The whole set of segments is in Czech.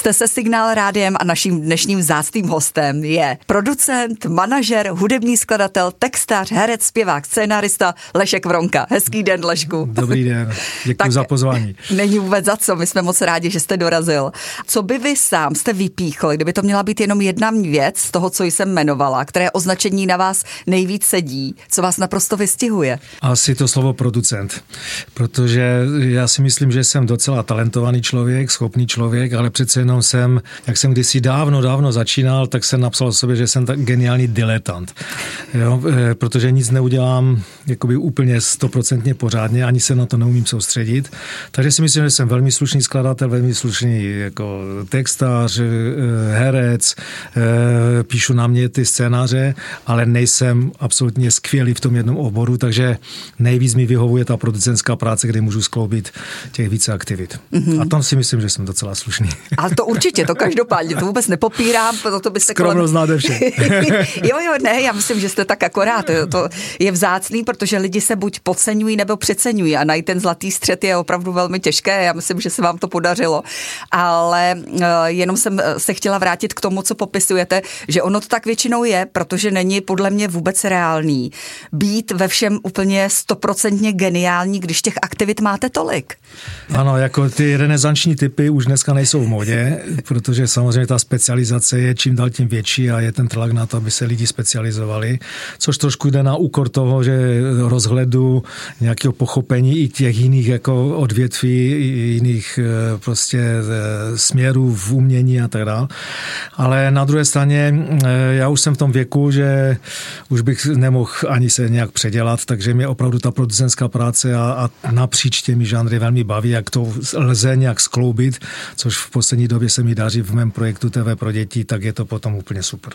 Jste se Signál rádiem a naším dnešním vzácným hostem je producent, manažer, hudební skladatel, textař, herec, zpěvák, scénárista Lešek Vronka. Hezký den, Lešku. Dobrý den, děkuji za pozvání. Není vůbec za co, my jsme moc rádi, že jste dorazil. Co by vy sám jste vypíchl, kdyby to měla být jenom jedna věc z toho, co jsem jmenovala, které označení na vás nejvíc sedí, co vás naprosto vystihuje? Asi to slovo producent, protože já si myslím, že jsem docela talentovaný člověk, schopný člověk, ale přece jenom jak jsem kdysi dávno začínal, tak jsem napsal o sobě, že jsem tak geniální diletant. Jo? Protože nic neudělám jakoby úplně 100% pořádně, ani se na to neumím soustředit. Takže si myslím, že jsem velmi slušný skladatel, velmi slušný jako textař, herec, píšu na mě ty scénáře, ale nejsem absolutně skvělý v tom jednom oboru, takže nejvíc mi vyhovuje ta producentská práce, kde můžu skloubit těch více aktivit. A tam si myslím, že jsem docela slušný. Ale to určitě, to každopádně, to vůbec nepopírám, proto byste skromnost nade vše. Jo, ne, já myslím, že jste tak akorát. To je vzácný, protože lidi se buď podceňují nebo přeceňují a najít ten zlatý střed je opravdu velmi těžké. Já myslím, že se vám to podařilo. Ale jenom jsem se chtěla vrátit k tomu, co popisujete, že ono to tak většinou je, protože není podle mě vůbec reálný být ve všem úplně 100% geniální, když těch aktivit máte tolik. Ano, jako ty renesanční typy už dneska nejsou v modě, protože samozřejmě ta specializace je čím dál tím větší a je ten tlak na to, aby se lidi specializovali, což trošku jde na úkor toho, že rozhledu nějakého pochopení i těch jiných jako odvětví, jiných prostě směrů v umění a tak dále. Ale na druhé straně já už jsem v tom věku, že už bych nemohl ani se nějak předělat, takže mě opravdu ta producentská práce a napříč těmi žánry velmi baví, jak to lze nějak skloubit, což v poslední době se mi daří v mém projektu TV pro děti, tak je to potom úplně super.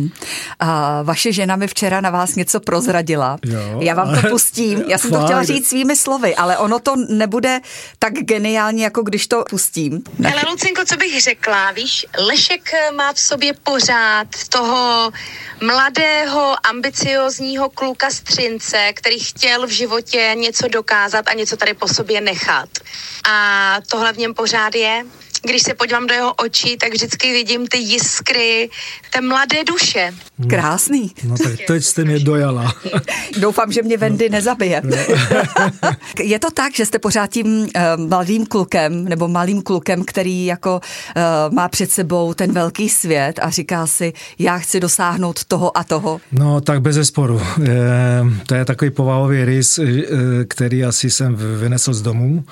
A vaše žena mi včera na vás něco prozradila. Jo. Já vám to pustím. Já jsem to chtěla říct svými slovy, ale ono to nebude tak geniální, jako když to pustím. Ale Lucinko, co bych řekla, víš, Lešek má v sobě pořád toho mladého, ambiciozního kluka střince, který chtěl v životě něco dokázat a něco tady po sobě nechat. A tohle v něm pořád je. Když se podívám do jeho očí, tak vždycky vidím ty jiskry té mladé duše. Krásný. No tak teď jste mě dojala. Doufám, že mě Wendy nezabije. Je to tak, že jste pořád tím mladým klukem, nebo malým klukem, který jako má před sebou ten velký svět a říká si, já chci dosáhnout toho a toho? No tak bezesporu. To je takový povahový rys, který asi jsem vynesl z domu.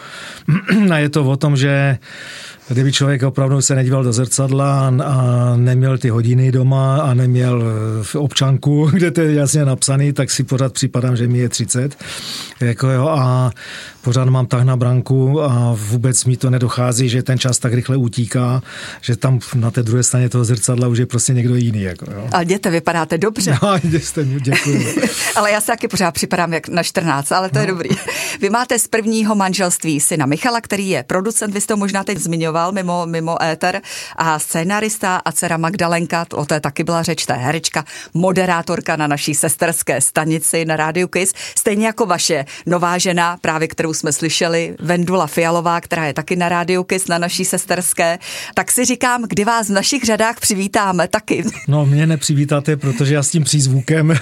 A je to o tom, že kdyby člověk opravdu se nedíval do zrcadla a neměl ty hodiny doma a neměl občanku, kde to je jasně napsaný, tak si pořád připadám, že mi je 30. Jako jo, a pořád mám tah na branku a vůbec mi to nedochází, že ten čas tak rychle utíká, že tam na té druhé straně toho zrcadla už je prostě někdo jiný. Jako jo. Ale jděte, vypadáte dobře. No, děkuji. Ale já se taky pořád připadám jak na 14, ale to je dobrý. Vy máte z prvního manželství syna Michala, který je producent, vy jste ho možná teď zmiňoval mimo éter, a scénárista a dcera Magdalenka, o té taky byla řeč, ta herečka, moderátorka na naší sesterské stanici na Rádiu Kiss, stejně jako vaše nová žena, právě kterou jsme slyšeli, Vendula Fialová, která je taky na Rádiu Kiss na naší sesterské. Tak si říkám, kdy vás v našich řadách přivítáme taky. No, mě nepřivítáte, protože já s tím přízvukem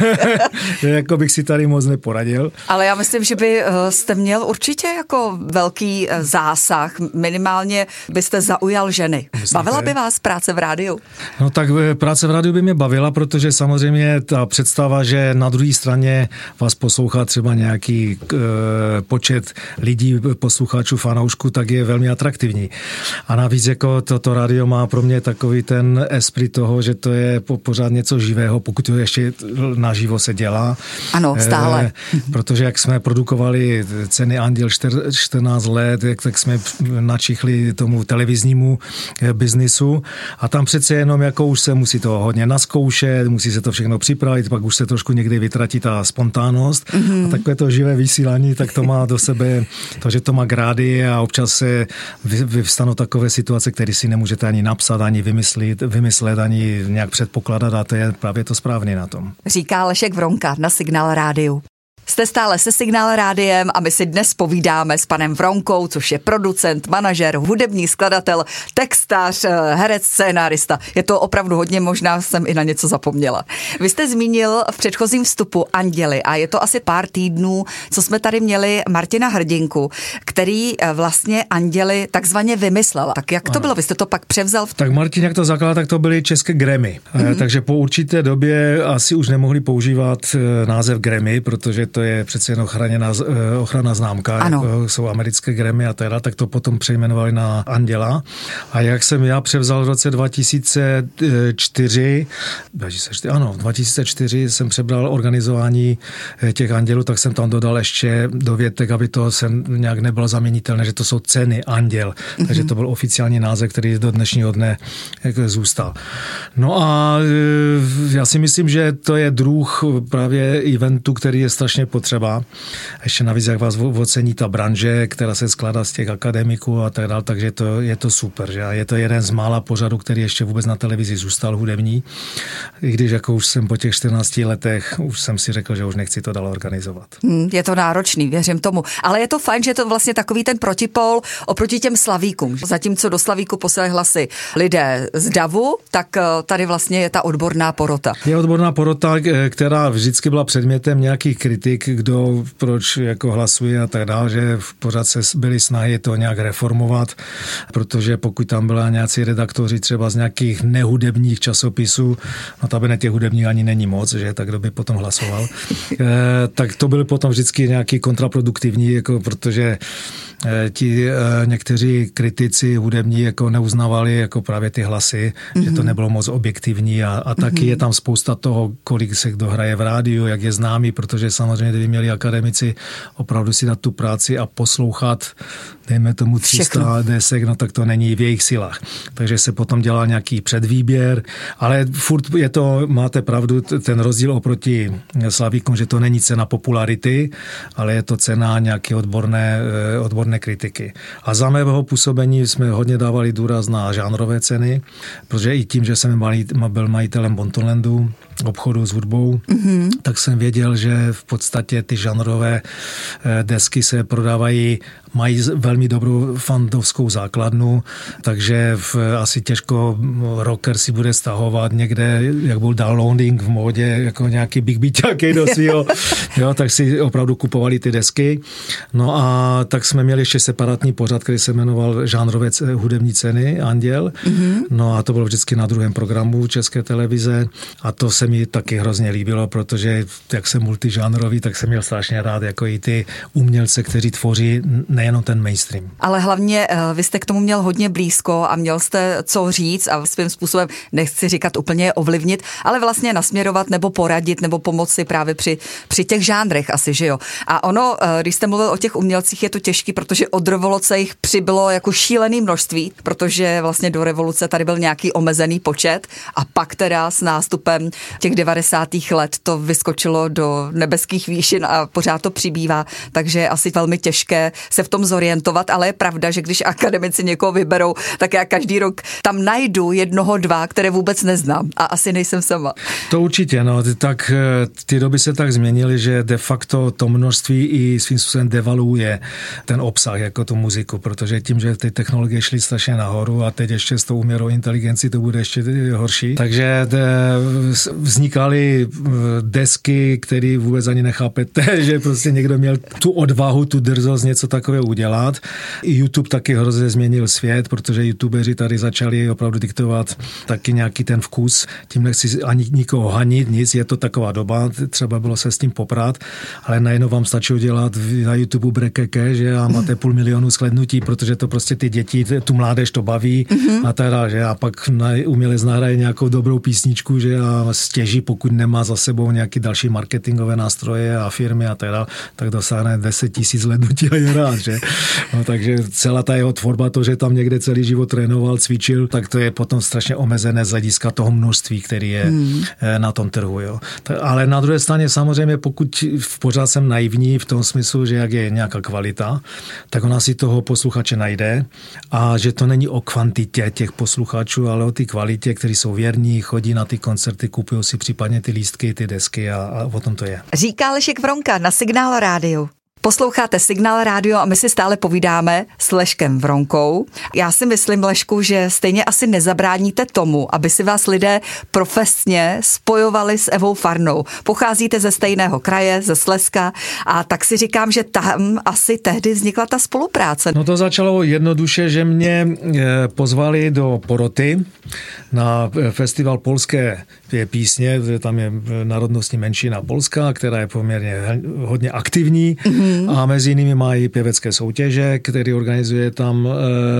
jako bych si tady moc neporadil. Ale já myslím, že by jste měl určitě jako velký zásah, minimálně byste zaujal ženy. Bavila by vás práce v rádiu? No tak práce v rádiu by mě bavila, protože samozřejmě ta představa, že na druhé straně vás poslouchá třeba nějaký počet lidí, posluchačů, fanoušků, tak je velmi atraktivní. A navíc jako toto rádio má pro mě takový ten esprit toho, že to je pořád něco živého, pokud to ještě naživo se dělá. Ano, stále. Protože jak jsme produkovali Ceny Anděl 14 let, tak jsme načichli tomu televiznímu biznisu a tam přece jenom jako už se musí to hodně naskoušet, musí se to všechno připravit, pak už se trošku někdy vytratí ta spontánnost a takové to živé vysílání, tak to má do sebe to, že to má grády a občas se vyvstanou takové situace, které si nemůžete ani napsat, ani vymyslet, ani nějak předpokládat a to je právě to správné na tom. Říká Lešek Vronka na Signál rádiu. Jste stále se Signál rádiem a my si dnes povídáme s panem Vronkou, což je producent, manažer, hudební skladatel, textař, herec, scénárista. Je to opravdu hodně, možná jsem i na něco zapomněla. Vy jste zmínil v předchozím vstupu Anděly a je to asi pár týdnů, co jsme tady měli Martina Hrdinku, který vlastně Anděly takzvaně vymyslel. Tak jak to bylo? Vy jste to pak převzal? Tak Martin, jak to zakládal, tak to byly české Grammy. Takže po určité době asi už nemohli používat název Grammy, protože to je přece jen ochranná známka, jako jsou americké Grammy a teda, tak to potom přejmenovali na Anděla. A jak jsem já převzal v roce 2004 jsem přebral organizování těch Andělů, tak jsem tam dodal ještě dovětek, aby to jsem nějak nebylo zaměnitelné, že to jsou ceny Anděl. Takže to byl oficiální název, který do dnešního dne zůstal. No a já si myslím, že to je druh právě eventu, který je strašně potřeba. Ještě navíc, jak vás ocení ta branže, která se skládá z těch akademiků a tak dále, takže je to super. Že? Je to jeden z mála pořadů, který ještě vůbec na televizi zůstal hudební. I když jako už jsem po těch 14 letech, už jsem si řekl, že už nechci to dál organizovat. Je to náročný, věřím tomu. Ale je to fajn, že je to vlastně takový ten protipol oproti těm slavíkům. Zatímco do slavíku posílají hlasy lidé z davu, tak tady vlastně je ta odborná porota. Je odborná porota, která vždycky byla předmětem nějakých kritik, kdo proč jako hlasuje a tak dále, že pořád se byly snahy to nějak reformovat, protože pokud tam byla nějací redaktoři třeba z nějakých nehudebních časopisů, no tam těch hudebních ani není moc, že tak kdo by potom hlasoval, tak to byly potom vždycky nějaký kontraproduktivní, jako protože ti někteří kritici hudební jako neuznávali jako právě ty hlasy, že to nebylo moc objektivní a taky je tam spousta toho, kolik se kdo hraje v rádiu, jak je známý, protože samozřejmě kdyby měli akademici opravdu si dát tu práci a poslouchat, dejme tomu 300 desek, no tak to není v jejich silách. Takže se potom dělá nějaký předvýběr, ale furt je to, máte pravdu, ten rozdíl oproti slavíkům, že to není cena popularity, ale je to cena nějaké odborné kritiky. A za mého působení jsme hodně dávali důraz na žánrové ceny, protože i tím, že jsem byl majitelem Bontonlandu, obchodu s hudbou, tak jsem věděl, že v podstatě ty žánrové desky se prodávají, mají velmi dobrou fandovskou základnu, takže asi těžko rocker si bude stahovat někde, jak byl downloading v módě, jako nějaký big beaťáky do svýho, jo, tak si opravdu kupovali ty desky. No a tak jsme měli ještě separátní pořad, který se jmenoval žánrové hudební ceny, Anděl. No a to bylo vždycky na druhém programu České televize a to se mi taky hrozně líbilo, protože jak jsem multižánrový, tak jsem měl strašně rád jako i ty umělce, kteří tvoří nejenom ten mainstream. Ale hlavně vy jste k tomu měl hodně blízko a měl jste co říct a svým způsobem, nechci říkat úplně ovlivnit, ale vlastně nasměrovat nebo poradit nebo pomoci právě při těch žánrech asi, že jo. A ono, když jste mluvil o těch umělcích, je to těžký, protože od revoluce jich přibylo jako šílený množství, protože vlastně do revoluce tady byl nějaký omezený počet a pak teda s nástupem těch 90. let to vyskočilo do nebeských výšin a pořád to přibývá, takže je asi velmi těžké se v tom zorientovat, ale je pravda, že když akademici někoho vyberou, tak já každý rok tam najdu 1, 2, které vůbec neznám a asi nejsem sama. To určitě, no, tak ty doby se tak změnily, že de facto to množství i svým způsobem devaluuje ten obsah jako tu muziku, protože tím, že ty technologie šly strašně nahoru a teď ještě s tou umělou inteligencí to bude ještě horší, takže vznikaly desky, které vůbec ani nechápete, že prostě někdo měl tu odvahu, tu drzost něco takového udělat. YouTube taky hrozně změnil svět, protože youtubeři tady začali opravdu diktovat taky nějaký ten vkus. Tím nechci ani nikoho hanit, nic, je to taková doba, třeba bylo se s tím poprat, ale najednou vám stačí udělat na YouTube brekeke, že a máte 500 000 shlédnutí, protože to prostě ty děti, tu mládež to baví a teda, že a pak umělec nahraje nějakou dobrou písničku, že a stěží, pokud nemá za sebou nějaký další marketingové nástroje a firmy a teda, tak dosáhne 10 000 shlédnutí a je rád, dobře. No, takže celá ta jeho tvorba, to, že tam někde celý život trénoval, cvičil, tak to je potom strašně omezené z hlediska toho množství, který je na tom trhu. Jo. Ale na druhé straně samozřejmě, pokud pořád jsem naivní v tom smyslu, že jak je nějaká kvalita, tak ona si toho posluchače najde a že to není o kvantitě těch posluchačů, ale o té kvalitě, kteří jsou věrní, chodí na ty koncerty, kupují si případně ty lístky, ty desky a o tom to je. Říká Lešek Vronka na Signál rádiu. Posloucháte Signál rádio a my si stále povídáme s Leškem Vronkou. Já si myslím, Lešku, že stejně asi nezabráníte tomu, aby si vás lidé profesně spojovali s Evou Farnou. Pocházíte ze stejného kraje, ze Slezska, a tak si říkám, že tam asi tehdy vznikla ta spolupráce. No to začalo jednoduše, že mě pozvali do Poroty na festival polské písně, tam je národnostní menšina polská, která je poměrně hodně aktivní. A mezi jinými mají pěvecké soutěže, který organizuje tam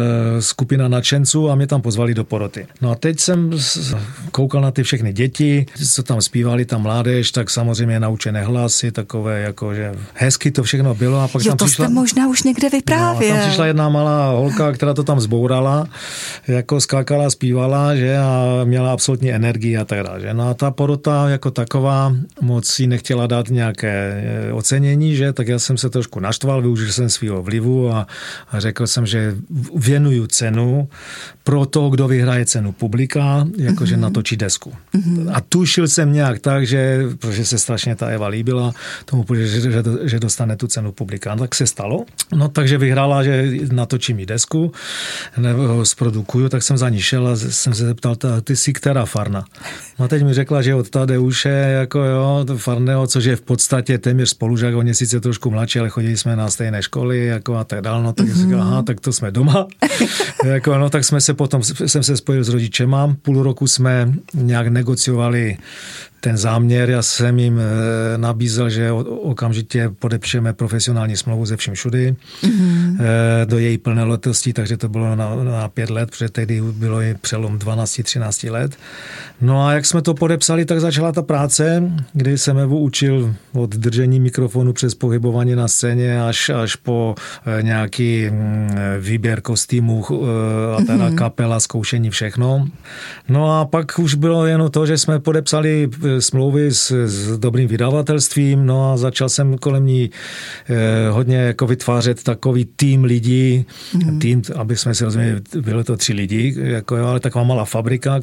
skupina nadšenců a mě tam pozvali do Poroty. No a teď jsem koukal na ty všechny děti, co tam zpívali, ta mládež, tak samozřejmě naučené hlasy, takové jakože hezky to všechno bylo. A pak jo, tam to přišla, jste možná už někde vyprávěl. No, tam přišla jedna malá holka, která to tam zbourala, jako skákala, zpívala, že a měla absolutní energii a tak dále. No a ta Porota jako taková moc si nechtěla dát nějaké ocenění, že, tak já jsem se trošku naštval, využil jsem svého vlivu a řekl jsem, že věnuju cenu pro toho, kdo vyhraje cenu publika, jakože natočí desku. A tušil jsem nějak tak, že, protože se strašně ta Eva líbila, tomu, že dostane tu cenu publika. No, tak se stalo. No takže vyhrála, že natočí mi desku, nebo ho zprodukuju, tak jsem za ní šel a jsem se zeptal, ty jsi která Farna? No teď mi řekla, že od Tadeuše, jako jo, Farného, což je v podstatě téměř spolužák, on je sice trošku mladší, ale chodili jsme na stejné školy, jako a tak dál, no tak jsem říkal, aha, tak to jsme doma. Jako, no tak jsem se spojil s rodičema, půl roku jsme nějak negociovali ten záměr, já jsem jim nabízel, že okamžitě podepšeme profesionální smlouvu ze vším všudy do její plnoletostí, takže to bylo na 5 let, protože tehdy bylo i přelom 12-13 let. No a jak jsme to podepsali, tak začala ta práce, kdy jsem Evu učil od držení mikrofonu přes pohybování na scéně až po nějaký výběr kostýmů a teda kapela, zkoušení, všechno. No a pak už bylo jen to, že jsme podepsali smlouvy s dobrým vydavatelstvím, no a začal jsem kolem ní hodně jako vytvářet takový tým lidí, tým, aby jsme si rozuměli, bylo to 3 lidi, jako, ale taková malá fabrika,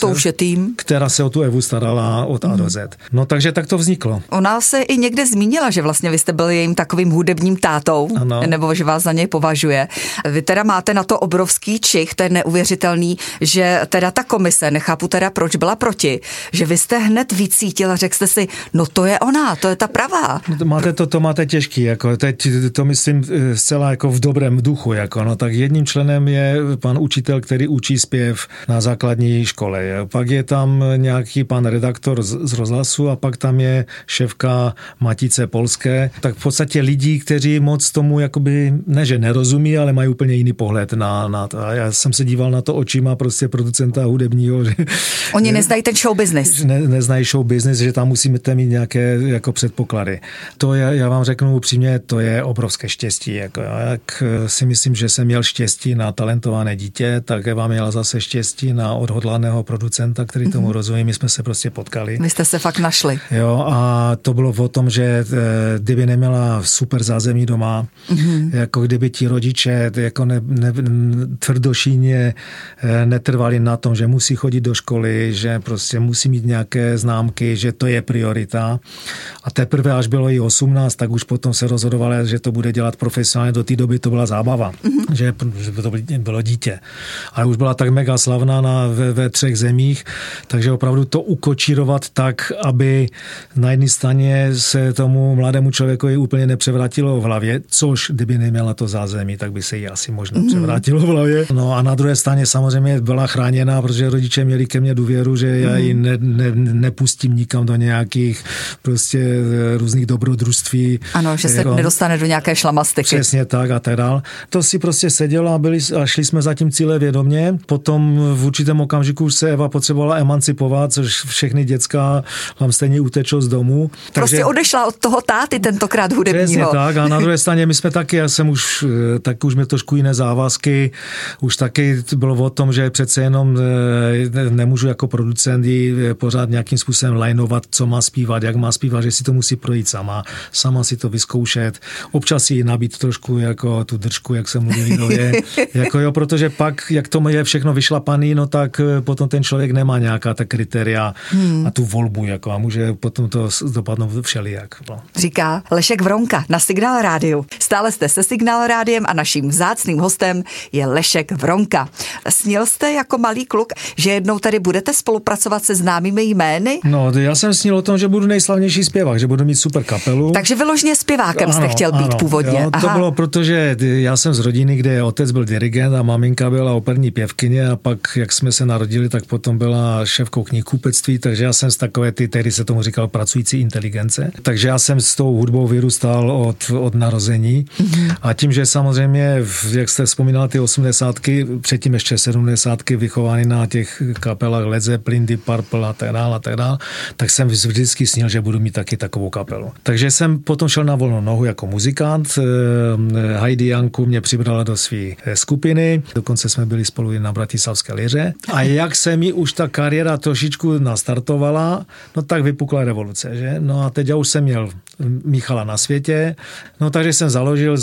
která se o tu Evu starala od A do Z. No takže tak to vzniklo. Ona se i někde zmínila, že vlastně vy jste byl jejím takovým hudebním tátou, ano. Nebo že vás za něj považuje. Vy teda máte na to obrovský čich, to je neuvěřitelný, že teda ta komise, nechápu teda proč byla proti, že vy jste hned vycítil a řekl jste si, no to je ona, to je ta pravá. To máte těžký, jako teď to myslím zcela jako v dobrém duchu, jako no tak jedním členem je pan učitel, který učí zpěv na základní škole. Pak je tam nějaký pan redaktor z rozhlasu a pak tam je šéfka Matice polské. Tak v podstatě lidí, kteří moc tomu jakoby, ne že nerozumí, ale mají úplně jiný pohled na to. A já jsem se díval na to očima prostě producenta hudebního. Že, oni neznají ten show business. Neznají show business, že tam musíte mít nějaké jako předpoklady. To je, já vám řeknu upřímně, to je obrovské štěstí. Jako, jak si myslím, že jsem měl štěstí na talentované dítě, tak Eva měla zase štěstí na odhodlaného producenta, který tomu rozumí. My jsme se prostě potkali. Vy jste se fakt našli. Jo, a to bylo o tom, že kdyby neměla super zázemí doma, jako kdyby ti rodiče jako tvrdošíně netrvali na tom, že musí chodit do školy, že prostě musí mít nějaké známky, že to je priorita. A teprve, až bylo jí 18, tak už potom se rozhodovala, že to bude dělat profesionálně. Do té doby to byla zábava, že to bylo dítě. Ale už byla tak mega slavná ve 3 zemích, takže opravdu to ukočírovat tak, aby na jedné straně se tomu mladému člověku úplně nepřevrátilo v hlavě, což kdyby neměla to zázemí, tak by se jí asi možná převrátilo v hlavě. No a na druhé straně samozřejmě byla chráněná, protože rodiče měli ke mně důvěru, že já ji nepustím nepustím nikam do nějakých prostě různých dobrodružství. Ano, že se nedostane do nějaké šlamastyky. Přesně tak a tak dál. To si prostě sedělo a šli jsme za tím cíle vědomě. Potom v určitém okamžiku už se Eva potřebovala emancipovat, což všechny děcka vám stejně utečou z domu. Prostě odešla od toho táty tentokrát hudebního. Přesně tak a na druhé straně my jsme taky, už mě trošku jiné závazky, už taky bylo o tom, že přece jenom nemůžu jako producent pořád nějakým způsobem lineovat, co má zpívat, jak má zpívat, že si to musí projít sama si to vyzkoušet, občas si nabít trošku jako tu držku, jak se mluví lidově, jako jo, protože pak, jak to je všechno vyšlapaný, no tak potom ten člověk nemá nějaká ta kritéria a tu volbu, jako a může potom to dopadnout všelijak. No. Říká Lešek Vronka na Signál rádiu. Stále jste se Signál rádiem a naším vzácným hostem je Lešek Vronka. Snil jste jako malý kluk, že jednou tady budete spolupracovat se známými jmény? No, já jsem snil o tom, že budu nejslavnější zpěvák, že budu mít super kapelu. Takže vyloženě zpěvákem jste chtěl být původně. Jo, to bylo proto, že já jsem z rodiny, kde otec byl dirigent a maminka byla operní pěvkyně a pak, jak jsme se narodili, tak potom byla šéfkou knihkupectví, takže já jsem z takové tehdy se tomu říkal pracující inteligence. Takže já jsem s tou hudbou vyrůstal od narození a tím, že samozřejmě, jak jste vzpomínala ty 80ky, předtím ještě 70ky vychovány na těch kapelách Led Zeppelin, Deep Purple a tak dál, tak jsem vždycky snil, že budu mít taky takovou kapelu. Takže jsem potom šel na volnou nohu jako muzikant. Heidi Janku mě přibrala do své skupiny, dokonce jsme byli spolu i na Bratislavské liře. A jak se mi už ta kariéra trošičku nastartovala, no tak vypukla revoluce, že? No a teď já už jsem měl Michala na světě, no takže jsem založil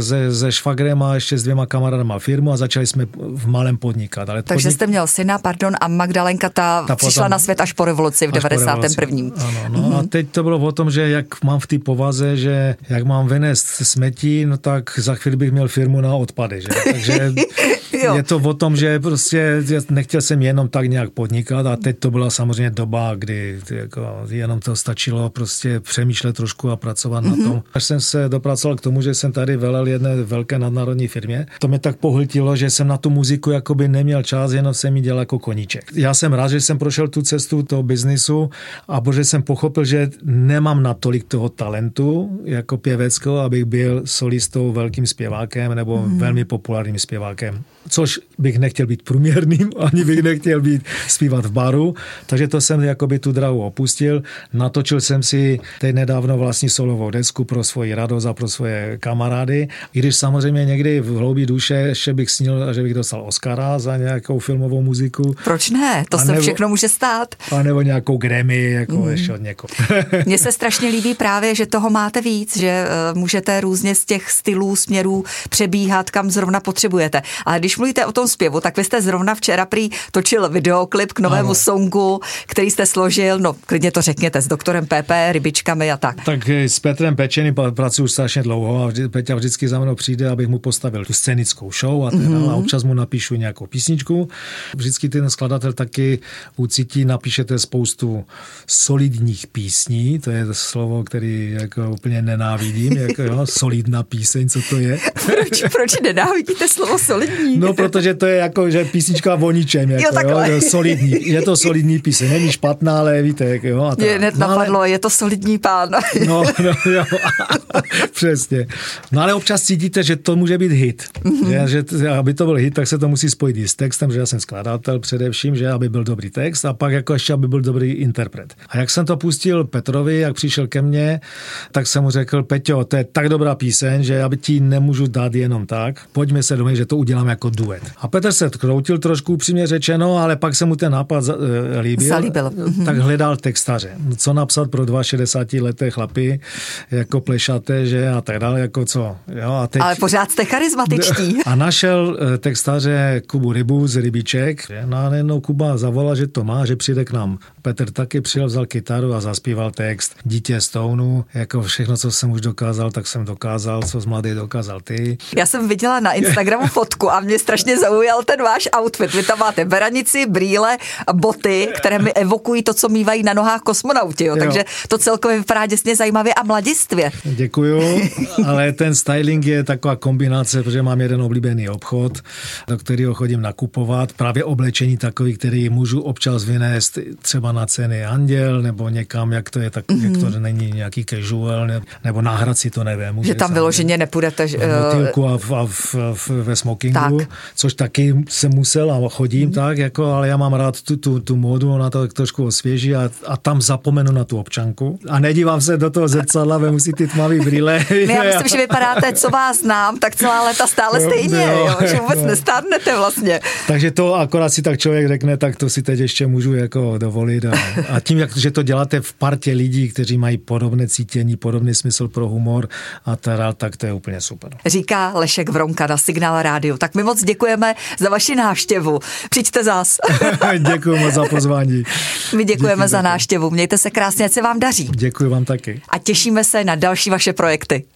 se švagrem a ještě s 2 kamarádama firmu a začali jsme v malém podnikat. Ale takže jste měl syna, a Magdalenka ta přišla potom na svět až po revoluci v 91. Ano, a teď to bylo o tom, že jak mám v té povaze, že jak mám vynést smetí, no tak za chvíli bych měl firmu na odpady, že? Takže je to o tom, že prostě nechtěl jsem jenom tak nějak podnikat a teď to byla samozřejmě doba, kdy jako jenom to stačilo prostě přemýšlet trošku a pracovat na tom. Až jsem se dopracoval k tomu, že jsem tady velel jedné velké nadnárodní firmě. To mě tak pohltilo, že jsem na tu muziku jakoby neměl čas, jenom jsem ji dělal jako koníček. Já jsem rád, že jsem prošel tu cestu toho biznisu a protože jsem pochopil, že nemám natolik toho talentu jako pěveckého, abych byl solistou, velkým zpěvákem nebo velmi populárním zpěvákem. Což bych nechtěl být průměrným, ani bych nechtěl být zpívat v baru, takže to jsem jakoby tu dráhu opustil. Natočil jsem si teď nedávno vlastní solovou desku pro svoji radost a pro svoje kamarády, i když samozřejmě někdy v hloubí duše ještě bych snil, že bych dostal Oscara za nějakou filmovou muziku. Proč ne? To se všechno může stát. A nebo nějakou Grammy, jako ještě od někoho. Mně se strašně líbí právě, že toho máte víc, že můžete různě z těch stylů, směrů přebíhat, kam zrovna potřebujete. Ale když mluvíte o tom zpěvu, tak vy jste zrovna včera prý točil videoklip k novému songu, který jste složil, no klidně to řekněte, s doktorem Pepe, rybičkami a tak. Tak s Petrem Pečeným pracuji už strašně dlouho a Peťa vždycky za mnou přijde, abych mu postavil tu scénickou show a občas mu napíšu nějakou písničku. Vždycky ten skladatel taky ucítí, napíšete spoustu solidních písní, to je slovo, který jako úplně nenávidím, jako solidná píseň, co to je? Proč nenávidíte slovo solidní? No, protože to je jako, že písnička o ničem, jako, solidní. Je to solidní píseň, není špatná, ale víte, jo. Mě hned napadlo, je to solidní pán. No, jo, přesně. No, ale občas cítíte, že to může být hit. Že aby to byl hit, tak se to musí spojit i s textem, že já jsem skladatel především, že aby byl dobrý text a pak jako ještě, aby byl dobrý interpret. A jak jsem to pustil Petrovi, jak přišel ke mně, tak jsem mu řekl, Peťo, to je tak dobrá píseň, že já ti nemůžu dát jenom tak. Pojďme se domluvit, že to uděláme jako duet. A Petr se kroutil trošku, upřímně řečeno, ale pak se mu ten nápad líbil. Tak hledal textaře. Co napsat pro 62leté chlapy, jako plešaté, že a tak dále, jako co. Jo, a teď... Ale pořád jste charismatičtí. A našel textaře Kubu Rybu z Rybiček. No a najednou Kuba zavolal, že to má, že přijde k nám. Petr taky přijel, vzal kytaru a zaspíval text Dítě Stounu. Jako všechno, co jsem už dokázal, tak jsem dokázal, co z mladý dokázal ty. Já jsem viděla na Instagramu fotku a mě mě strašně zaujal ten váš outfit. Vy tam máte beranici, brýle a boty, které mi evokují to, co mívají na nohách kosmonauti. Jo. Takže to celkově vypadá děsně zajímavě a mladistvě. Děkuju, ale ten styling je taková kombinace, protože mám jeden oblíbený obchod, do kterého chodím nakupovat. Právě oblečení takový, který můžu občas vynést třeba na ceny Anděl nebo někam, jak to je, tak jak to není nějaký casual, nebo náhrad si to nevím. Že tam vyloženě nepůjdete. V motýlku a ve smokingu, což taky jsem musel a chodím tak, jako, ale já mám rád tu módu, ona to trošku osvěží a tam zapomenu na tu občanku. A nedívám se do toho zrcadla, vemu si ty tmavý brýle. Já myslím, že vypadáte, co vás znám, tak celá léta stále stejně, že vůbec nestárnete vlastně. Takže to akorát si tak člověk řekne, tak to si teď ještě můžu jako dovolit. A tím, že to děláte v partě lidí, kteří mají podobné cítění, podobný smysl pro humor a teda, tak to je úplně super. Říká Lešek Vronka na Signál rádiu. Tak my moc děkujeme za vaši návštěvu. Přijďte zas. Děkuji moc za pozvání. My děkujeme za návštěvu. Mějte se krásně, ať se vám daří. Děkuji vám taky. A těšíme se na další vaše projekty.